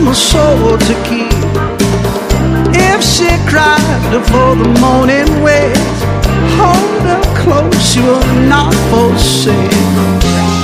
my soul to keep. If she cried before the morning wakes, hold her close, you will not forsake.